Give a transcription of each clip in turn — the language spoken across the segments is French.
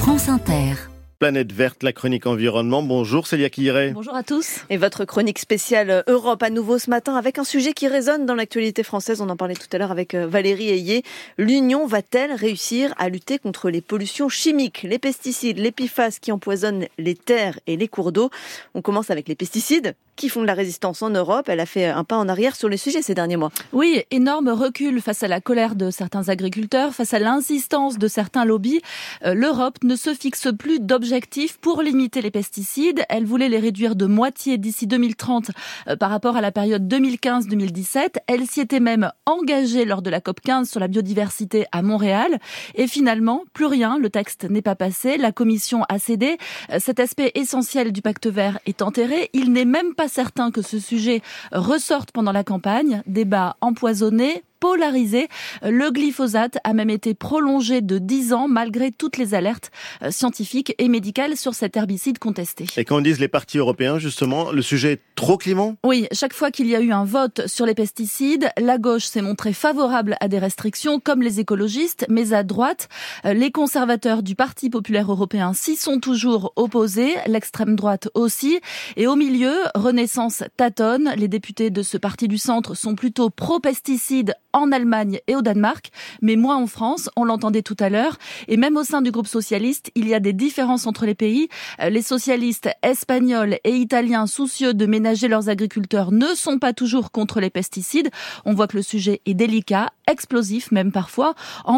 France Inter. Planète verte, la chronique environnement. Bonjour Célia Quilliret. Bonjour à tous. Et votre chronique spéciale Europe à nouveau ce matin avec un sujet qui résonne dans l'actualité française. On en parlait tout à l'heure avec Valérie Ayé. L'Union va-t-elle réussir à lutter contre les pollutions chimiques, les pesticides, les PFAS qui empoisonnent les terres et les cours d'eau? On commence avec les pesticides qui font de la résistance en Europe. Elle a fait un pas en arrière sur les sujets ces derniers mois. Oui, énorme recul face à la colère de certains agriculteurs, face à l'insistance de certains lobbies. L'Europe ne se fixe plus d'objectifs pour limiter les pesticides. Elle voulait les réduire de moitié d'ici 2030 par rapport à la période 2015-2017. Elle s'y était même engagée lors de la COP15 sur la biodiversité à Montréal. Et finalement, plus rien, le texte n'est pas passé. La Commission a cédé. Cet aspect essentiel du pacte vert est enterré. Il n'est même pas certain que ce sujet ressorte pendant la campagne. Débat empoisonné, polarisé. Le glyphosate a même été prolongé de 10 ans malgré toutes les alertes scientifiques et médicales sur cet herbicide contesté. Et quand disent les partis européens, justement, le sujet est trop clivant ? Oui, chaque fois qu'il y a eu un vote sur les pesticides, la gauche s'est montrée favorable à des restrictions comme les écologistes, mais à droite, les conservateurs du Parti populaire européen s'y sont toujours opposés, l'extrême droite aussi. Et au milieu, Renaissance tâtonne. Les députés de ce parti du centre sont plutôt pro-pesticides en Allemagne et au Danemark, mais moins en France, on l'entendait tout à l'heure. Et même au sein du groupe socialiste, il y a des différences entre les pays. Les socialistes espagnols et italiens soucieux de ménager leurs agriculteurs ne sont pas toujours contre les pesticides. On voit que le sujet est délicat, explosif même parfois. En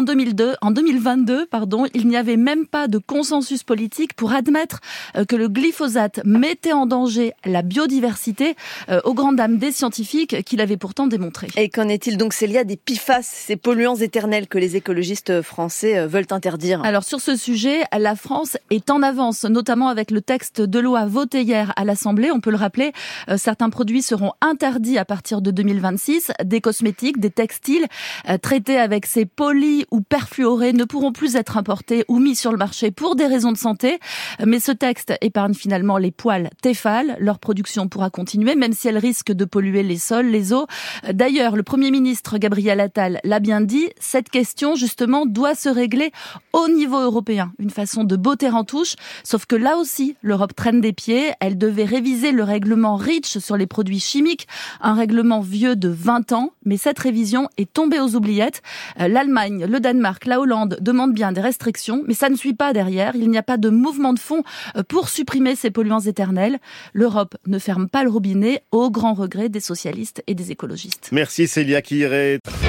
2022, il n'y avait même pas de consensus politique pour admettre que le glyphosate mettait en danger la biodiversité, aux grandes dames des scientifiques qui l'avaient pourtant démontré. Et qu'en est-il donc, Célia, des PFAS, ces polluants éternels que les écologistes français veulent interdire? Alors sur ce sujet, la France est en avance, notamment avec le texte de loi voté hier à l'Assemblée. On peut le rappeler, certains produits seront interdits à partir de 2026. Des cosmétiques, des textiles traités avec ces poly ou perfluorés ne pourront plus être importés ou mis sur le marché pour des raisons de santé. Mais ce texte épargne finalement les poêles Tefal. Leur production pourra continuer, même si elle risque de polluer les sols, les eaux. D'ailleurs, le Premier ministre Gabriel Attal l'a bien dit, cette question justement doit se régler au niveau européen. Une façon de botter en touche, sauf que là aussi, l'Europe traîne des pieds. Elle devait réviser le règlement REACH sur les produits chimiques, un règlement vieux de 20 ans, mais cette révision est tombée aux oubliettes. L'Allemagne, le Danemark, la Hollande demandent bien des restrictions, mais ça ne suit pas derrière. Il n'y a pas de mouvement de fond pour supprimer ces polluants éternels. L'Europe ne ferme pas le robinet, au grand regret des socialistes et des écologistes. Merci Célia Quilliret.